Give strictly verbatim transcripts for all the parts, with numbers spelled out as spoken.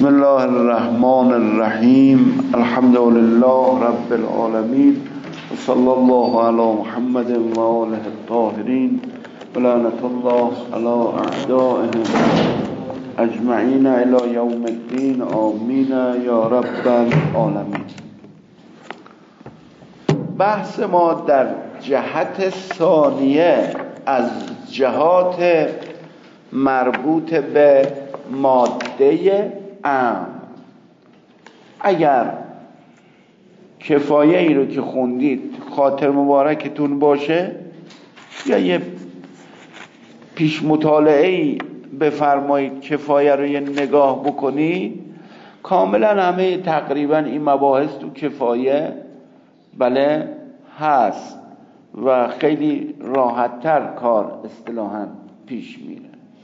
بسم الله الرحمن الرحیم. الحمد لله رب العالمین و صلی الله علی محمد و آله الطاهرین و لعنت الله علی اعدائهم اجمعین الی یوم الدین. آمین یا رب العالمین. بحث ما در جهت ثانیه از جهات مربوط به ماده امر. اگر کفایه ای رو که خوندید خاطر مبارکتون باشه یا یه پیش مطالعه ای بفرمایید کفایه رو یه نگاه بکنید، کاملا همه تقریبا این مباحث تو کفایه بله هست و خیلی راحت‌تر کار اصطلاحاً پیش میره.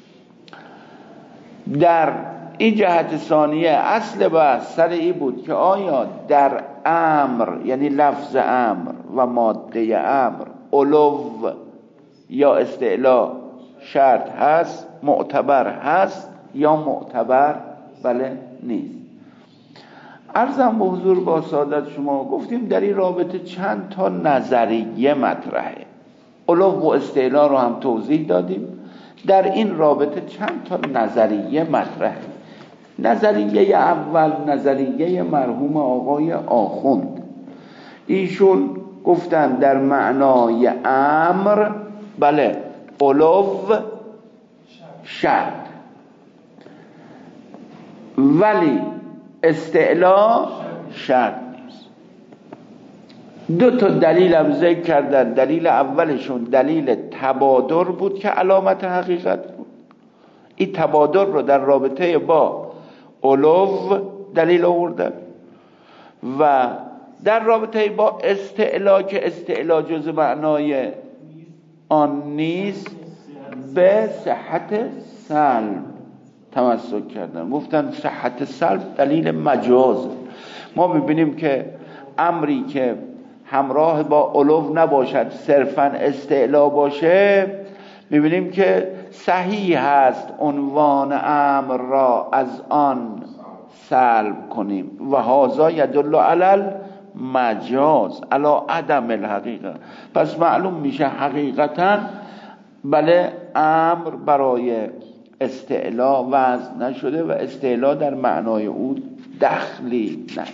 در این جهت ثانیه اصل بحث سر این بود که آیا در امر، یعنی لفظ امر و ماده امر، علو یا استعلا شرط هست، معتبر هست یا معتبر بله نیست. عرضم به حضور با سعادت شما گفتیم در این رابطه چند تا نظریه مطرحه. علو و استعلا رو هم توضیح دادیم. در این رابطه چند تا نظریه مطرحه. نظریه اول نظریه مرحوم آقای آخوند. ایشون گفتن در معنای امر بله علو شرط، ولی استعلا شرط نیست. دو تا دلیل هم ذکر کردن. دلیل اولشون دلیل تبادر بود که علامت حقیقت بود. این تبادر رو در رابطه با علو دلیل آوردن و در رابطه با استعلا که استعلا جز معنای آن نیست به صحت سلب تمسک کردن. گفتن صحت سلب دلیل مجاز. ما میبینیم که امری که همراه با علو نباشد صرفا استعلا باشه، میبینیم که صحیح هست عنوان امر را از آن سلب کنیم و هذا یدل علی المجاز علی عدم الحقیقه. پس معلوم میشه حقیقتا بله امر برای استعلا وضع نشده و استعلا در معنای او دخلی نداره.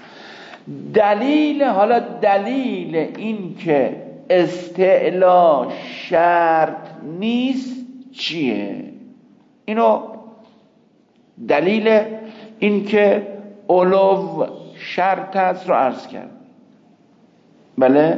دلیل حالا دلیل این که استعلا شرط نیست چیه؟ اینو دلیل این که علو شرط است رو عرض کرد بله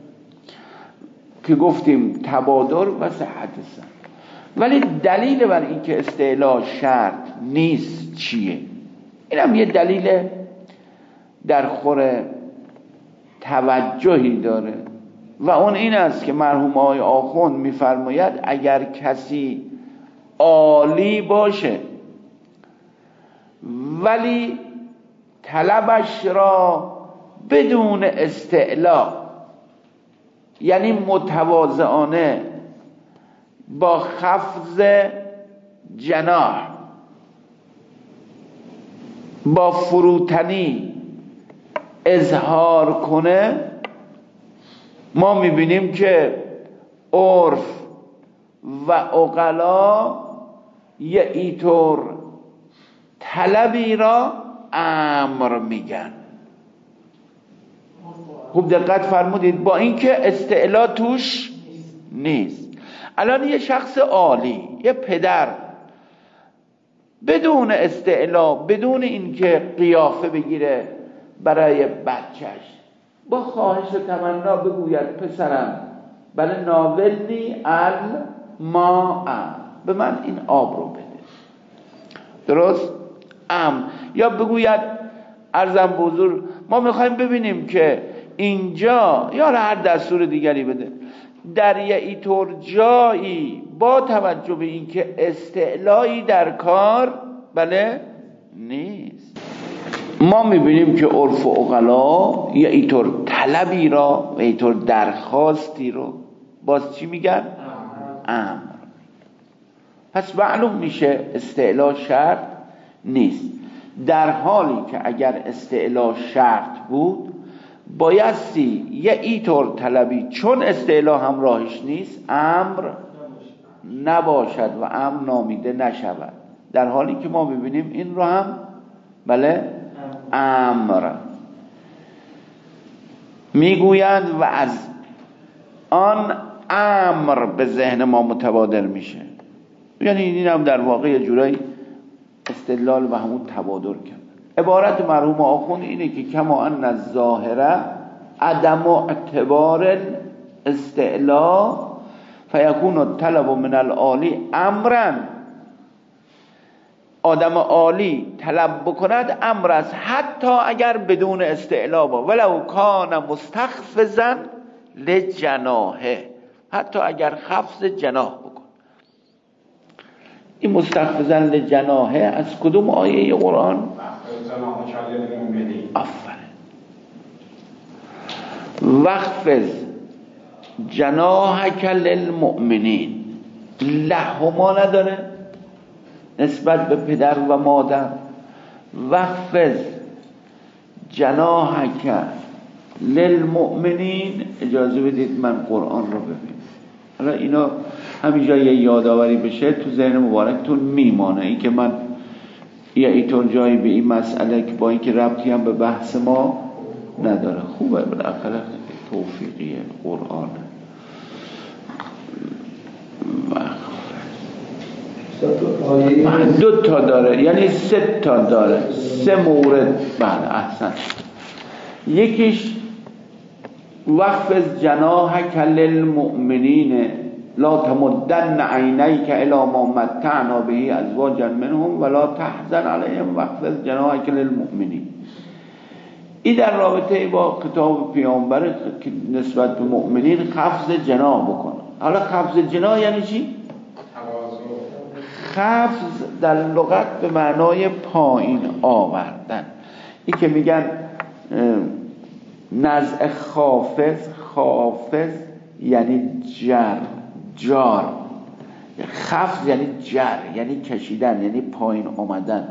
که گفتیم تبادر و صحت سلب. ولی دلیل بر این که استعلا شرط نیست چیه؟ اینم یه دلیل در خور توجهی داره و اون این است که مرحوم آقای آخوند میفرماید اگر کسی عالی باشه ولی طلبش را بدون استعلا، یعنی متواضعانه با خفض جناح با فروتنی اظهار کنه، ما میبینیم که عرف و عقلا یه اینطور طلبی را امر میگن. خوب دقت فرمودید، با اینکه استعلا توش نیست. الان یه شخص عالی، یه پدر بدون استعلا، بدون اینکه قیافه بگیره برای بچهش، با خواهش و تمنا بگوید پسرم بله ناولنی الماء، به من این آب رو بده، درست؟ ام یا بگوید عرضم به حضور ما میخوایم ببینیم که اینجا یا هر دستور دیگری بده در یه اینطور جایی با توجه به اینکه استعلایی در کار بله نیست. ما میبینیم که عرف و عقلا یه اینطور طلبی را و اینطور درخواستی رو باز چی میگن؟ امر. پس معلوم میشه استعلا شرط نیست. در حالی که اگر استعلا شرط بود بایستی یه اینطور طلبی چون استعلا همراهش نیست امر نباشد و امر نامیده نشود، در حالی که ما ببینیم این رو هم بله امر میگویند و از آن امر به ذهن ما متبادر میشه. یعنی این هم در واقع یه جورایی استدلال و همون تبادر کرد. عبارت مرحوم آخوند اینه که کما ان الظاهره عدم اعتبار استعلا فیکون الطلب من العالی امرا، آدم عالی طلب بکند امر است حتی اگر بدون استعلا با ولو کان مستخفضا لجناحه، حتی اگر خفض جناح بکن. این مستخفضا لجناحه از کدوم آیه قرآن؟ آفرین. وخفض جناحک للمؤمنین، لهما نداره نسبت به پدر و مادر. وخفض جناحک للمؤمنین، اجازه بدید من قرآن رو ببینم. حالا اینا همینجا یه یادآوری بشه تو ذهن مبارکتون میمانه، این که من یه اینطور جایی به این مسئله که با اینکه ربطی هم به بحث ما نداره خوبه، بالاخره توفیقی قرآن. دو تا داره، یعنی سه تا داره، سه مورد. بله احسن. یکیش وخفض جناحک للمؤمنین لا تمدن عینیک الی ما متعنا به ازواجا منهم ولا تحزن علیهم وخفض جناحک للمؤمنین. این در رابطه با کتاب پیامبر که نسبت به مؤمنین خفض جناح بکنه. حالا خفض جناح یعنی چی؟ خفض در لغت به معنای پایین آوردن. این که میگن نزع خافض، خافض یعنی جر، جار. خفض یعنی جر، یعنی کشیدن، یعنی پایین آمدن.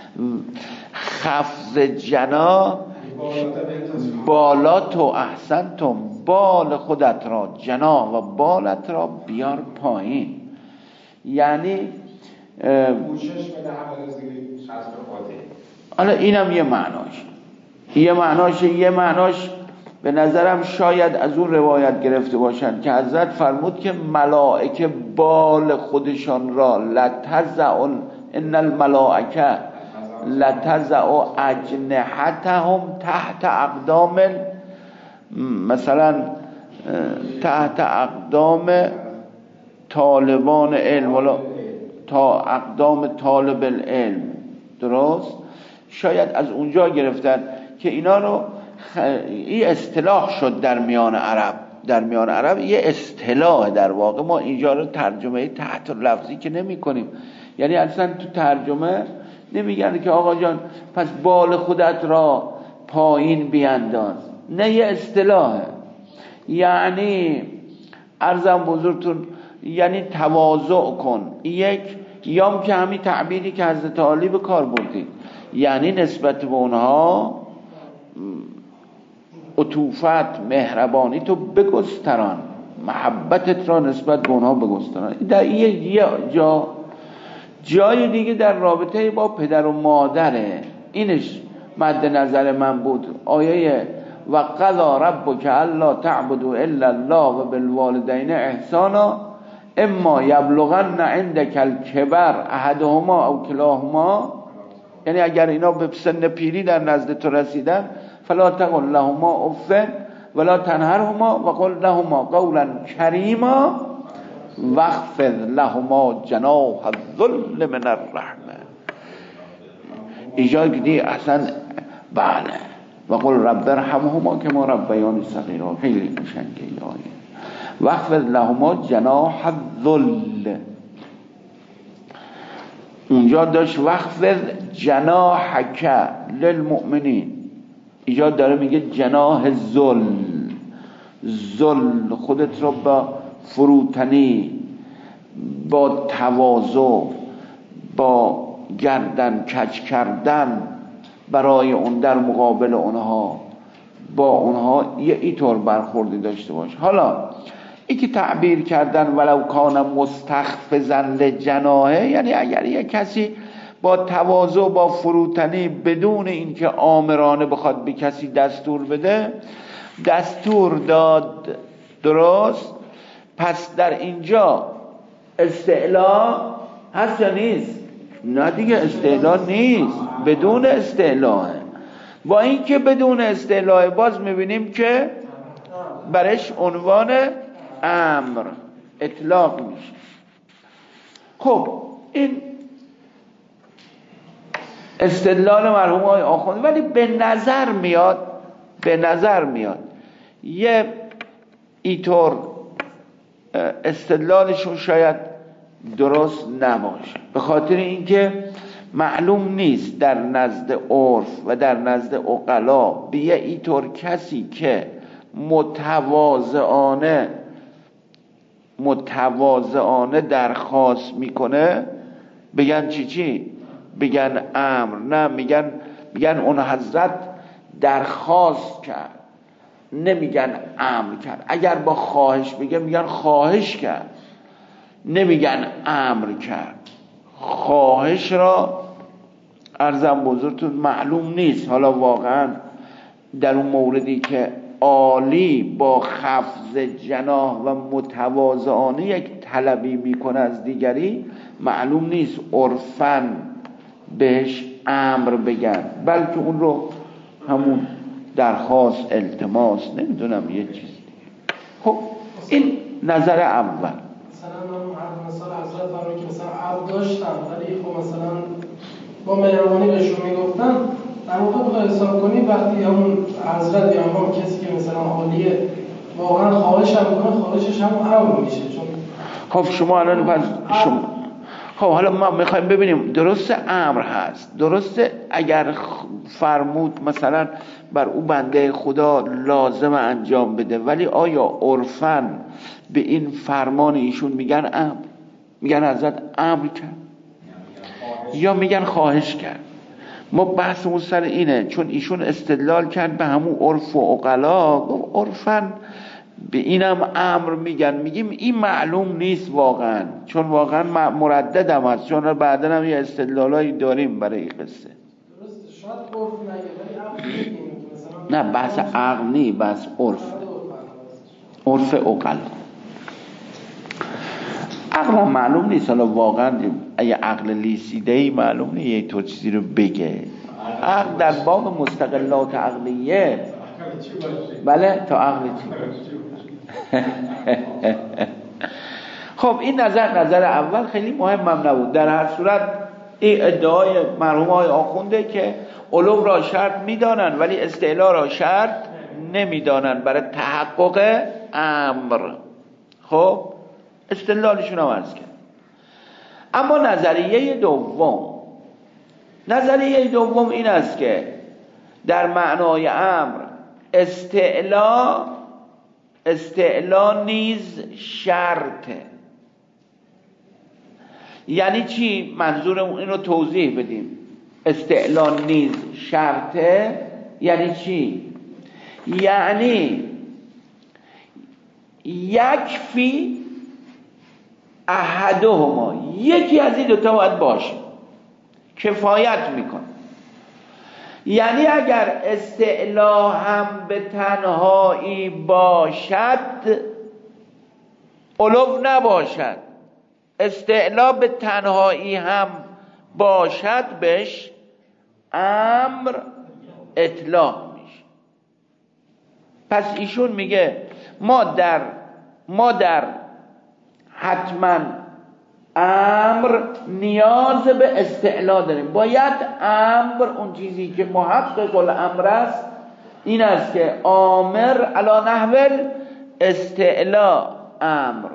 خفض جنا بالا تو احسنتم، بال خودت را، جنا و بالت را بیار پایین، یعنی پوشش بده حواله زیری شصف خاطر. حالا اینم یه معناش یه معناش یه معناش به نظرم شاید از اون روایت گرفته باشن که حضرت فرمود که ملائکه بال خودشان را لتزع ان الملائکه لتزع اجنحتهم تحت اقدام، مثلا تحت اقدام طالبان علم ولا تا اقدام طالب العلم. درست؟ شاید از اونجا گرفتن که اینا رو خ... این اصطلاح شد در میان عرب. در میان عرب یه اصطلاح در واقع. ما اینجا رو ترجمه تحت لفظی که نمی کنیم، یعنی اصلا تو ترجمه نمیگن که آقا جان پس بال خودت را پایین بیانداز، نه، یه اصطلاحه. یعنی عرضم بزرگتون یعنی تواضع کن. یک یام که همین تعبیری که حضرت علی به کار بردید، یعنی نسبت به اونها عطوفت، مهربانی تو بگستران، محبتت را نسبت به اونها بگستران. در یه جا جای دیگه در رابطه با پدر و مادره، اینش مد نظر من بود. آیه و قضا ربک الا تعبدوا الا الله و بالوالدین احسانا اما یبلغن عندک الکبر احدهما او کلاهما، یعنی اگر اینا به سن پیری در نزد تو رسیدن فلا تقل لهما اف ولا تنهرهما و قل لهما قولا کریما واخفض لهما جناح الذل من الرحمه. اینجا دیگه اصلا بله و قل رب ارحمهما کما ربیانی صغیرا، خیلی قشنگه آیه. واخفض لهما جناح الذل. اونجا داشت واخفض جناحک للمؤمنین، اینجا داره میگه جناح ذل. ذل خودت رو با فروتنی، با تواضع، با گردن کج کردن برای اون در مقابل اونها با اونها یه اینطور برخوردی داشته باش. حالا این که تعبیر کردن ولو کان مستخفضا لجناحه، یعنی اگر یه کسی با تواضع با فروتنی بدون اینکه آمرانه بخواد به کسی دستور بده دستور داد، درست؟ پس در اینجا استعلا هست یا نیست؟ نه دیگه استعلا نیست، بدون استعلاه. با اینکه بدون استعلاه باز میبینیم که برش عنوان امر اطلاق میشه. خب این استدلال مرحوم آقای آخوندی، ولی به نظر میاد به نظر میاد یه اینطور استدلالشون شاید درست نباشه، به خاطر اینکه معلوم نیست در نزد عرف و در نزد عقلا به یه اینطور کسی که متواضعانه متواضعانه درخواست میکنه بگن چی چی؟ بگن امر. نه، میگن میگن اون حضرت درخواست کرد، نمیگن امر کرد. اگر با خواهش بگن میگن خواهش کرد، نمیگن امر کرد. خواهش را عرضم بزرگتون معلوم نیست. حالا واقعا در اون موردی که عالی با خفض جناح و متواضعانه یک طلبی میکنه از دیگری، معلوم نیست عرفاً بهش امر بگن، بلکه اون رو همون درخواست، التماس، نمیدونم یه چیز دیگه. خب این نظر اول. مثلا من هر مثال حضرت فرمودن که مثلا عرض داشتم ولی خب مثلا با مهربانی بهشون میگفتن، در واقع بخوای حساب کنی وقتی همون حضرت یا همون کسی که مثلا عالیه واقعا خواهش هم کنه، خواهشش هم امر میشه. چون خب شما الان پس شما خب حالا ما میخوایم ببینیم درسته امر هست، درسته اگر فرمود مثلا بر او بنده خدا لازم انجام بده، ولی آیا عرفاً به این فرمان ایشون میگن امر، میگن حضرت امر کرد یا میگن خواهش کرد؟ ما بحثمون سر اینه، چون ایشون استدلال کرد به همون عرف و عقلا، عرفاً به اینم امر میگن. میگیم این معلوم نیست واقعا، چون واقعا مردد هم هست، چون بعدا هم یه استدلالایی داریم برای این قصه. درسته، شاید عرف نگه ولی امر میگیم مثلا. نه بحث عقل نی، بحث عرف، عرف عقل. عقل هم معلوم نیست، حالا واقعا اگه عقل لیسیدهی معلوم نیست یه طور چیزی رو بگه. عقل در باب مستقلات عقلیه، بله تا عقل چی؟ خب این نظر نظر اول خیلی مهمم نبود. در هر صورت این ادعای مرحوم های آخونده که علو را شرط میدانن ولی استعلا را شرط نمیدانن برای تحقق امر. خب استدلالشون هم عرض کرد. اما نظریه دوم نظریه دوم این است که در معنای امر استعلا استعلا نیز شرطه. یعنی چی؟ منظورمون اینو توضیح بدیم. استعلا نیز شرطه یعنی چی؟ یعنی یکفی احدهما، یکی از این دوتا باید باشه، کفایت میکنه. یعنی اگر استعلا هم به تنهایی باشد علو نباشد، استعلا به تنهایی هم باشد بهش امر اطلاق میشه. پس ایشون میگه ما در ما در حتما امر نیاز به استعلا داریم. باید امر، اون چیزی که محقق الامر است این است که آمر علی نحو استعلا امر.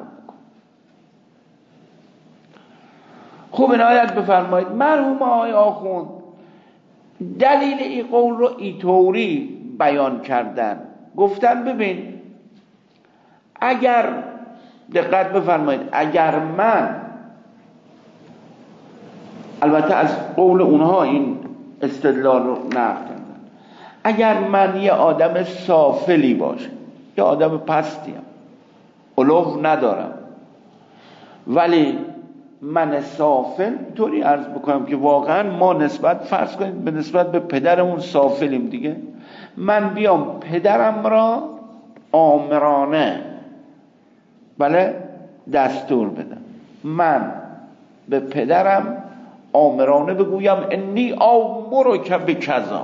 خوب عنایت بفرمایید. مرحوم آقای آخوند دلیل این قول رو اینطوری بیان کردن، گفتن ببین اگر دقت بفرمایید، اگر من، البته از قول اونها این استدلال رو نقل کردن. اگر من یه آدم سافلی باشم، یه آدم پستیم، علو ندارم، ولی من سافل، طوری عرض بکنم که واقعا ما نسبت فرض کنید به نسبت به پدرمون سافلیم دیگه، من بیام پدرم را آمرانه بله دستور بدم، من به پدرم آمرانه بگویم انی آمرک بکذا،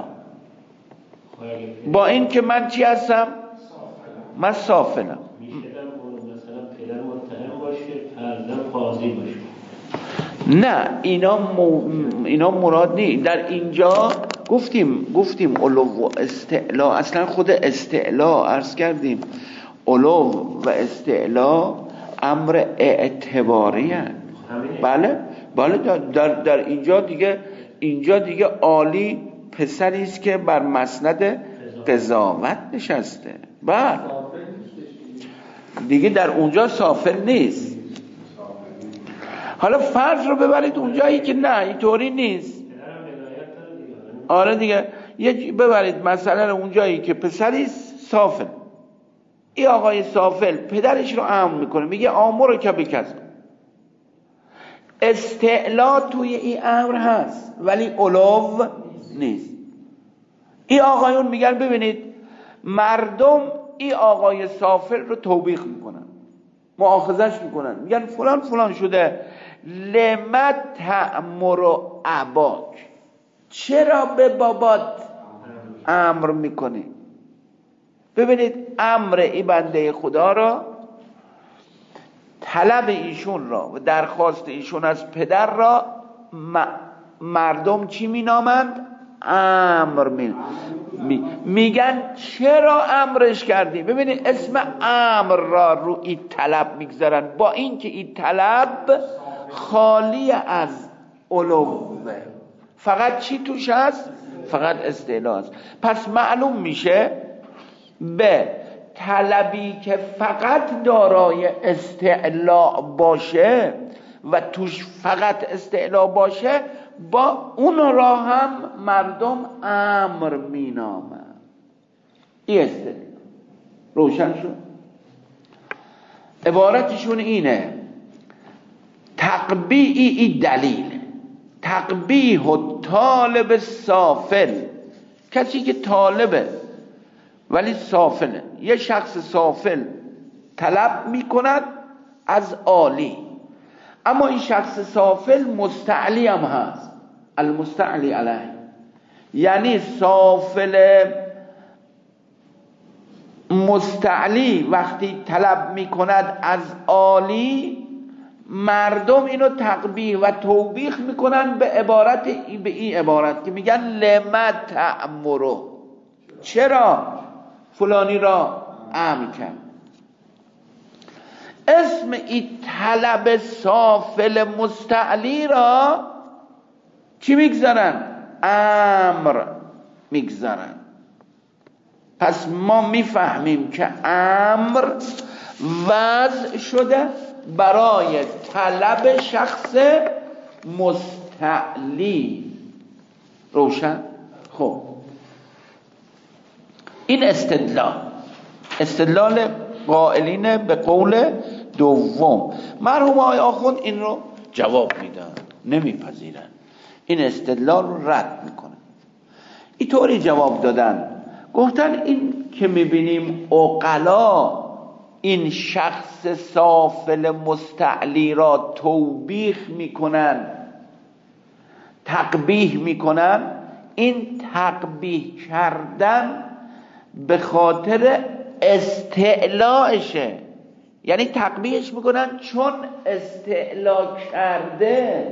با این که من چی هستم؟ من سافلم. میشه مثلا پدر متهم باشه، فرزند قاضی باشه؟ نه، اینا م... اینا مراد نیست. در اینجا گفتیم گفتیم علو و استعلا، اصلا خود استعلا عرض کردیم علو و استعلا امر اعتباری هست. بله بله در, در, در اینجا دیگه اینجا دیگه عالی پسری است که بر مسند قضاوت نشسته، بله دیگه در اونجا سافل نیست. حالا فرض رو ببرید اونجایی که نه اینطوری نیست، آره دیگه یه ببرید مثلا اونجایی که پسری سافل، این آقای سافل پدرش رو امر میکنه، میگه آمر که بکذا، استعلا توی این امر هست ولی علو نیست. این آقایون میگن ببینید مردم این آقای سافل رو توبیخ میکنن، مؤاخذش میکنن، میگن فلان فلان شده، لمت تأمر اباک، چرا به بابات امر میکنی؟ ببینید امر این بنده خدا را، طلب ایشون را و درخواست ایشون از پدر را مردم چی مینامند؟ امر می... می... میگن چرا امرش کردی؟ ببینید اسم امر را رو این طلب میگذارن، با اینکه این طلب خالی از علوه، فقط چی توش هست؟ فقط استعلا است. پس معلوم میشه به طلبی که فقط دارای استعلا باشه و توش فقط استعلا باشه، با اون را هم مردم امر مینامن. این استعلا روشن شد؟ عبارتشون اینه تقبیعی ای دلیل، تقبیح و طالب سافل، کسی که طالبه ولی سافله، یه شخص سافل طلب میکند از عالی، اما این شخص سافل مستعلی هم هست، المستعلی علیه، یعنی سافل مستعلی وقتی طلب میکند از عالی، مردم اینو تقبیح و توبیخ میکنن به عبارت به این عبارت که میگن لمت تأمرو، چرا فلانی را امر کرد. اسم این طلب سافل مستعلی را چی میگذارن؟ امر میگذارن. پس ما میفهمیم که امر وضع شده برای طلب شخص مستعلی. روشن؟ خب این استدلال استدلال قائلین به قول دوم. مرحوم آقای آخوند این رو جواب میدن، نمیپذیرن، این استدلال رو رد میکنن. اینطوری جواب دادن، گفتن این که میبینیم عقلا این شخص سافل مستعلی را توبیخ میکنن، تقبیح میکنن، این تقبیح کردن به خاطر استعلاشه، یعنی تقبیحش میکنن چون استعلا کرده،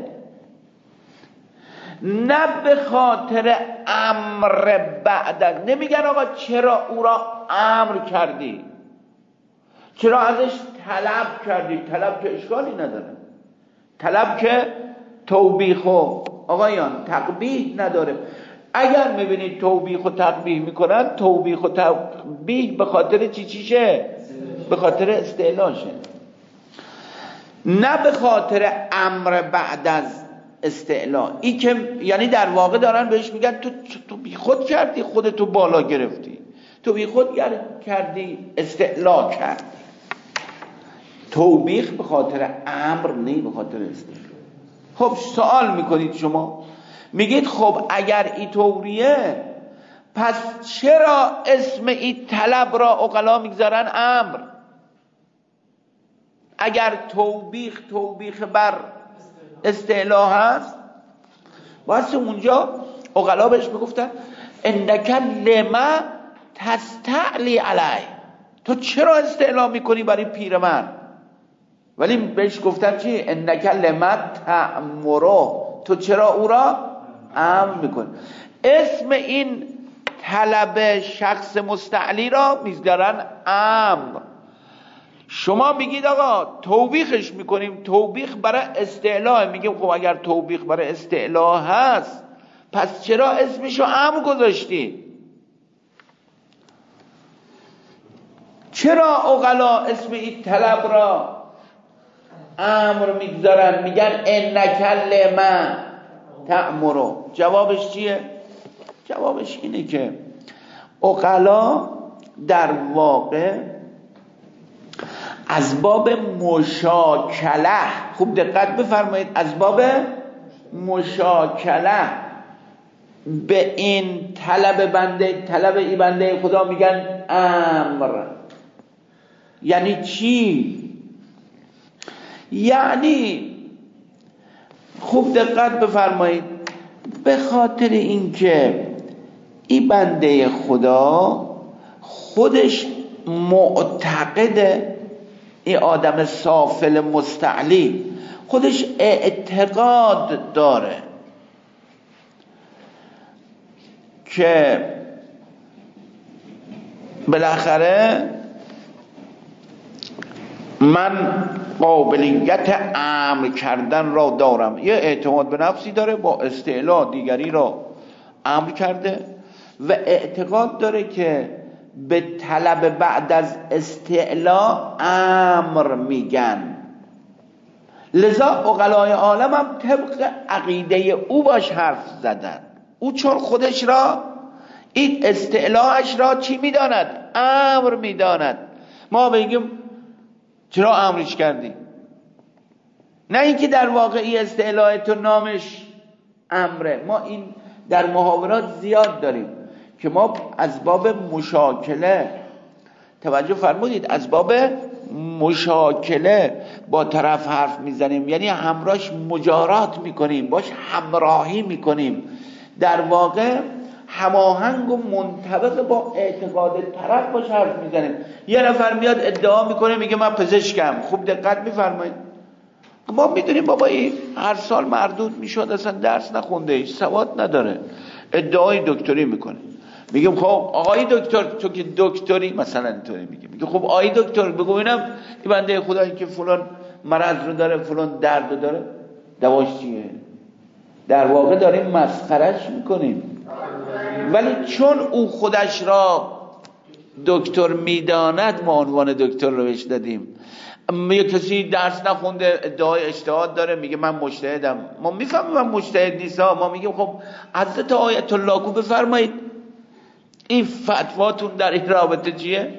نه به خاطر امر بعد. نمیگن آقا چرا او را امر کردی، چرا ازش طلب کردی، طلب که اشکالی نداره، طلب که توبیخ و آقایان تقبیح نداره. اگر میبینید توبیخ و تقبیح میکنن، توبیخ و تقبیح به خاطر چی چیشه؟ به خاطر استعلاشه، نه به خاطر امر بعد از استعلا. ای که یعنی در واقع دارن بهش میگن تو تو بی خود کردی، خودتو بالا گرفتی، تو بی خود کردی، استعلا کردی. توبیخ به خاطر امر نه به خاطر استعلا. خب سوال میکنید شما، میگید خب اگر ای طوریه پس چرا اسم ای طلب را عقلا میگذارن امر؟ اگر توبیخ توبیخ بر استعلا هست، واسه اونجا عقلا بهش میگفتن انک لما تستعلی علی، تو چرا استعلا میکنی برای پیرمرد؟ ولی بهش گفتن چی؟ انک لما تأمرو، تو چرا او را امر میکنی. اسم این طلب شخص مستعلی را میذارن امر. شما میگید آقا توبیخش میکنیم، توبیخ برای استعلا. میگیم خب اگر توبیخ برای استعلا هست پس چرا اسمشو امر گذاشتی؟ چرا عقلا اسم این طلب را امر میگذارن، میگن انک لما تأمرو؟ جوابش چیه؟ جوابش اینه که عقلا در واقع از باب مشاکله، خوب دقت بفرمایید، از باب مشاکله به این طلب بنده، طلب ای بنده خدا میگن امر. یعنی چی؟ یعنی خوب دقت بفرمایید، به خاطر اینکه این بنده خدا خودش معتقده، این آدم سافل مستعلی خودش اعتقاد داره که بالاخره من قابلیت امر کردن را دارم. یه اعتماد به نفسی داره، با استعلا دیگری را امر کرده و اعتقاد داره که به طلب بعد از استعلا امر میگن. لذا عقلای عالم هم طبق عقیده او باش حرف زدن. او چون خودش را این استعلاش را چی میداند؟ امر میداند. ما بگیم چرا امرش کردی؟ نه اینکه در واقعی استعلاء تو نامش امره. ما این در محاورات زیاد داریم که ما از باب مشاکله، توجه فرمودید، از باب مشاکله با طرف حرف میزنیم، یعنی همراهش مجارات میکنیم، باش همراهی میکنیم، در واقع هماهنگ و منطبق با اعتقاد طرف باش حرف میزنیم. یه نفر میاد ادعا میکنه میگه من پزشکم، خوب دقت میفرمایید، ما میدونیم بابا این هر سال مردود میشد، اصلا درس نخونده، هیچ سواد نداره، ادعای دکتری میکنه. میگم خب آقای دکتر، تو که دکتری مثلا اینطوری میگه، میگه خب آقای دکتر بگو ببینم این بنده خدایی که فلان مرض رو داره، فلان درد رو داره، دواش چیه؟ در واقع داریم مسخرش میکنیم. ولی چون او خودش را دکتر میداند ما عنوان دکتر رو بهش دادیم. یه کسی درس نخونده ادعای اجتهاد داره میگه من مجتهدم، ما میفهمیم من مجتهد نیستم، ما میگیم خب حضرت آیت الله کو بفرمایید این فتواتون در این رابطه چیه؟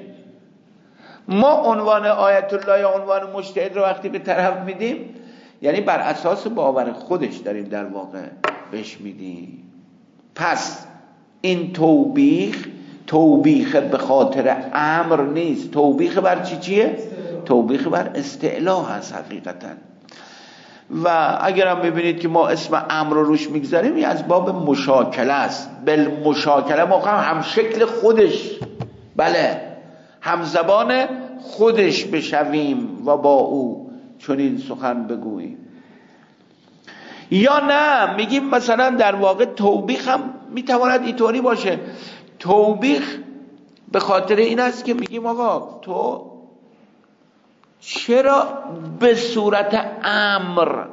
ما عنوان آیت الله یا عنوان مجتهد رو وقتی به طرف میدیم یعنی بر اساس باور خودش داریم در واقع بهش میدیم. پس این توبیخ توبیخ به خاطر امر نیست، توبیخ بر چی چیه؟ توبیخ بر استعلا هست حقیقتا. و اگر هم ببینید که ما اسم امر رو روش میگذاریم این از باب مشاکله است. بالمشاکله ما هم شکل خودش، بله هم زبان خودش بشویم و با او چنین سخن بگوییم. یا نه میگیم مثلا در واقع توبیخ هم میتواند اینطوری باشه. توبیخ به خاطر این است که میگیم آقا تو چرا به صورت امر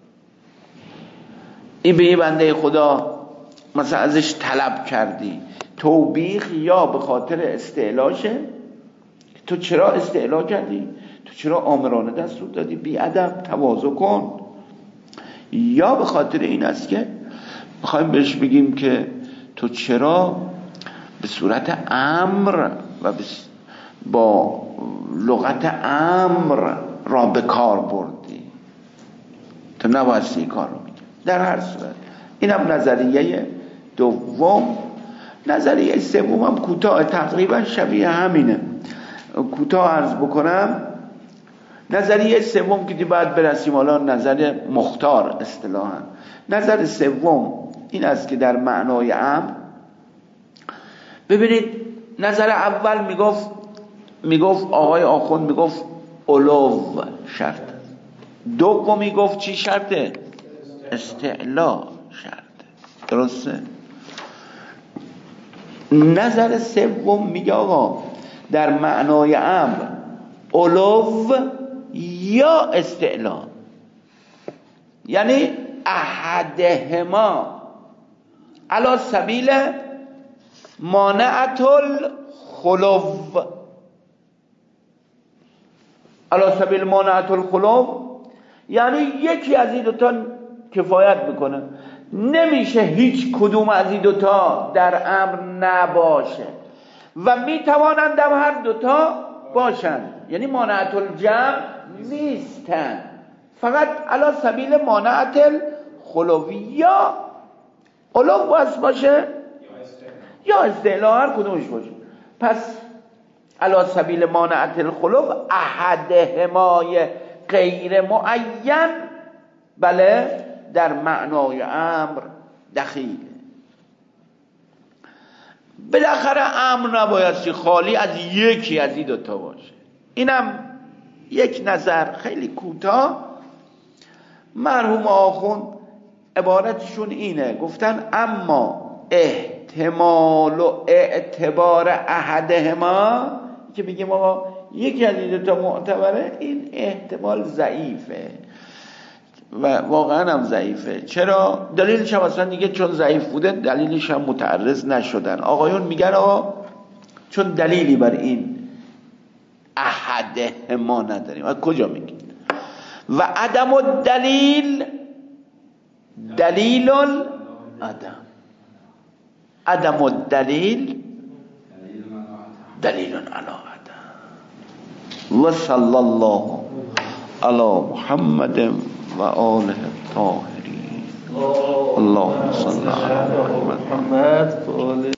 این به بنده خدا مثلا ازش طلب کردی؟ توبیخ یا به خاطر استعلاشه، تو چرا استعلا کردی؟ تو چرا آمرانه دستور دادی؟ بی ادب، تواضع کن. یا به خاطر این است که میخوایم بهش بگیم که تو چرا به صورت امر و با لغت امر را به کار بردی، تو نباید این کار رو میگی. در هر صورت اینم نظریه دوم. نظریه سوم هم کوتاه، تقریبا شبیه همینه، کوتاه عرض بکنم. نظریه سوم که دی باید برسیم حالا نظر مختار اصطلاحاً. نظر سوم این است که در معنای امر، ببینید نظر اول میگفت میگفت آقای آخوند میگفت علو شرط، دومی گفت چی شرطه؟ استعلا شرطه. درسته؟ نظر سوم میگه آقا در معنای امر علو یا استعلا، یعنی احدهما علی سبیل مانعت الخلو، علی سبیل مانعت الخلو یعنی یکی از این دوتا کفایت میکنه، نمیشه هیچ کدوم از این دوتا در امر نباشه و میتوانند هم هر دوتا باشند، یعنی مانعت الجمع نیستن، فقط علی سبیل مانعت الخلو یا علو باشه یا استعلا، هر کدومش باشه. پس علی سبیل مانعت الخلو احدهمای غیر معین، بله در معنای امر دخیله. بالاخره امر نبایستی خالی از یکی از این دوتا باشه. اینم یک نظر خیلی کوتاه. مرحوم آخوند عبارتشون اینه، گفتن اما احتمال و اعتبار احدهما، که بگیم آقا یکی از این دوتا معتبره، این احتمال ضعیفه و واقعا هم ضعیفه. چرا؟ دلیلش هم اصلا دیگه چون ضعیف بوده دلیلش هم متعرض نشدن. آقایون میگن آقا چون دلیلی بر این احدهما نداریم. از کجا میگیم؟ و عدم الدلیل دلیل العدم، عدم الدلیل دلیل علی عدم. و صلی الله علی محمد و آله الطاهرین. اللهم صل علی محمد.